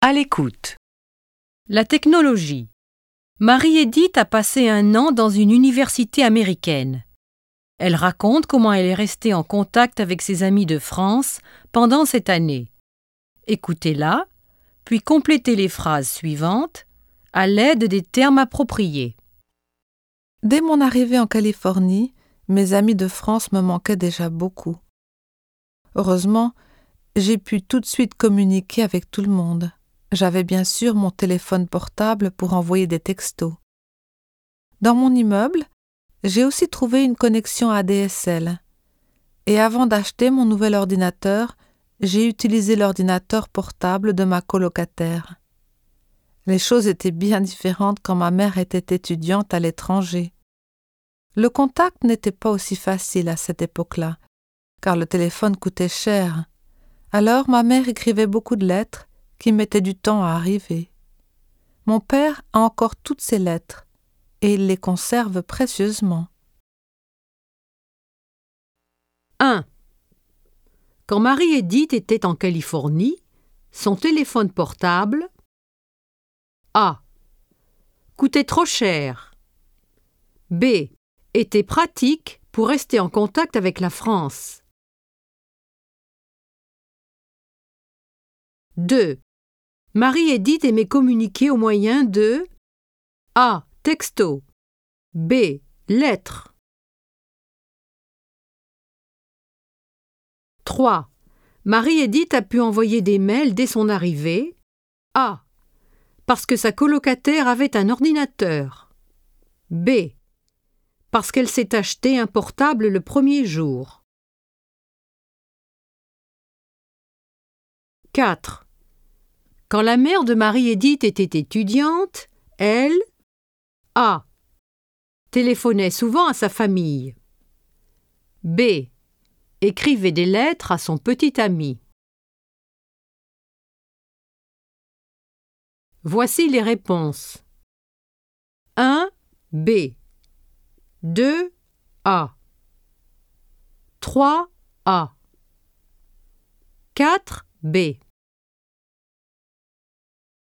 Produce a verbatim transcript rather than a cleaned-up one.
À l'écoute. La technologie. Marie-Édith a passé un an dans une université américaine. Elle raconte comment elle est restée en contact avec ses amis de France pendant cette année. Écoutez-la, puis complétez les phrases suivantes à l'aide des termes appropriés. Dès mon arrivée en Californie, mes amis de France me manquaient déjà beaucoup. Heureusement, j'ai pu tout de suite communiquer avec tout le monde. J'avais bien sûr mon téléphone portable pour envoyer des textos. Dans mon immeuble, j'ai aussi trouvé une connexion A D S L. Et avant d'acheter mon nouvel ordinateur, j'ai utilisé l'ordinateur portable de ma colocataire. Les choses étaient bien différentes quand ma mère était étudiante à l'étranger. Le contact n'était pas aussi facile à cette époque-là, car le téléphone coûtait cher. Alors ma mère écrivait beaucoup de lettres qui mettaient du temps à arriver. Mon père a encore toutes ces lettres et il les conserve précieusement. un. Quand Marie-Édith était en Californie, son téléphone portable A. Coûtait trop cher. B. Était pratique pour rester en contact avec la France. deux. Marie-Édith aimait communiquer au moyen de A. Texto. B. Lettres. trois. Marie-Édith a pu envoyer des mails dès son arrivée. A. Parce que sa colocataire avait un ordinateur. B. Parce qu'elle s'est acheté un portable le premier jour. quatre. Quand la mère de Marie-Édith était étudiante, elle A. Téléphonait souvent à sa famille. B. Écrivait des lettres à son petit ami. Voici les réponses. un. B. deux. A. trois. A. quatre. B.